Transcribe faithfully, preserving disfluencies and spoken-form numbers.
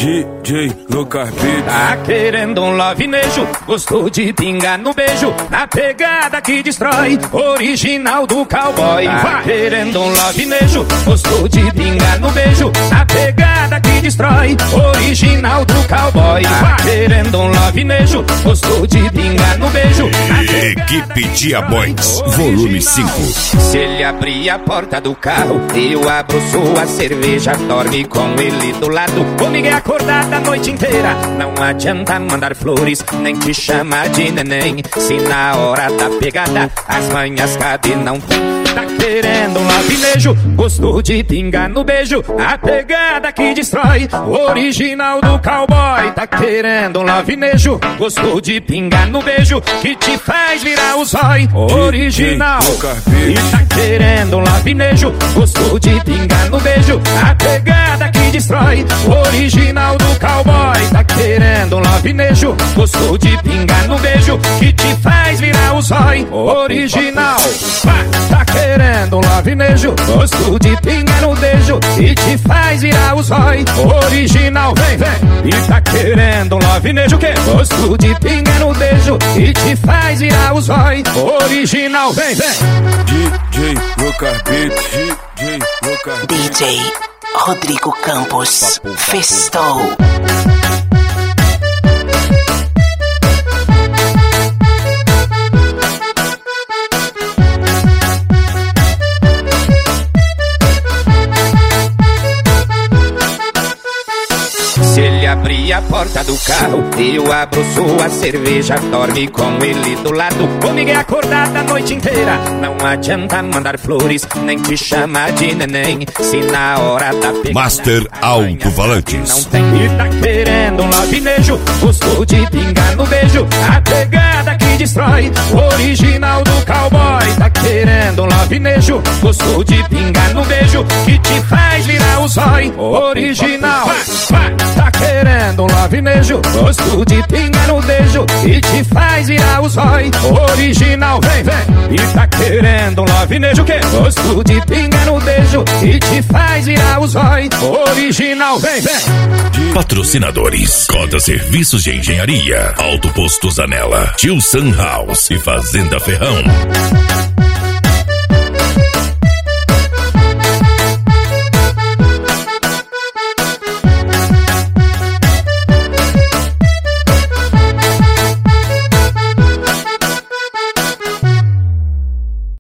D J Lucas Beats. Tá querendo um lovinejo, gostou de pingar no beijo, na pegada que destrói, original do cowboy. Tá querendo um lovinejo, gostou de pingar no beijo, na pegada que destrói, original do cowboy. Tá querendo um lovinejo, gostou de pingar no beijo. Equipe Dia Boys, volume cinco. Se ele abrir a porta do carro, eu abro sua cerveja, dorme com ele do lado, comigo é acordada a noite inteira. Não adianta mandar flores, nem te chamar de neném, se na hora da pegada as manhas cadê não tem. Tá querendo um lovinejo, gostou de pingar no beijo, a pegada que destrói, original do cowboy. Tá querendo um lovinejo, gostou de pingar no beijo, que te faz virar o zói, original. E tá querendo um lovinejo, gostou de pingar no beijo, a pegada que destrói, original do cowboy. Tá querendo um lovinejo, gostou de pingar no beijo, que te faz virar o zói, original. Tá querendo um lovinejo, gostou de pingar no beijo, e te faz virar o zói, original. Vem, vem. E tá querendo um lovinejo que gostou de pingar no beijo, e te faz virar o zói, original. Vem, vem. D J Lucas Beats. D J Lucas D J Rodrigo Campos Festou. Se ele abrir a porta do carro, eu abro sua cerveja, dorme com ele do lado, comigo é acordada a noite inteira. Não adianta mandar flores, nem te chamar de neném, se na hora da pegada Master Alto-Falantes. não tem. E tá querendo um lovinejo, gostou de pingar no beijo, a pegada que destrói, original do cowboy. Tá querendo um lovinejo, gostou de pingar no beijo, que te faz virar o zói, original. Tá querendo um lovinejo, gosto de pingar no beijo, e te faz virar o zói, original. Vem, vem. E tá querendo um lovinejo que gosto de pingar no beijo, e te faz virar o zói, original. Vem, vem. Patrocinadores: Cota Serviços de Engenharia, Auto Posto Zanella, Tio Sun House e Fazenda Ferrão.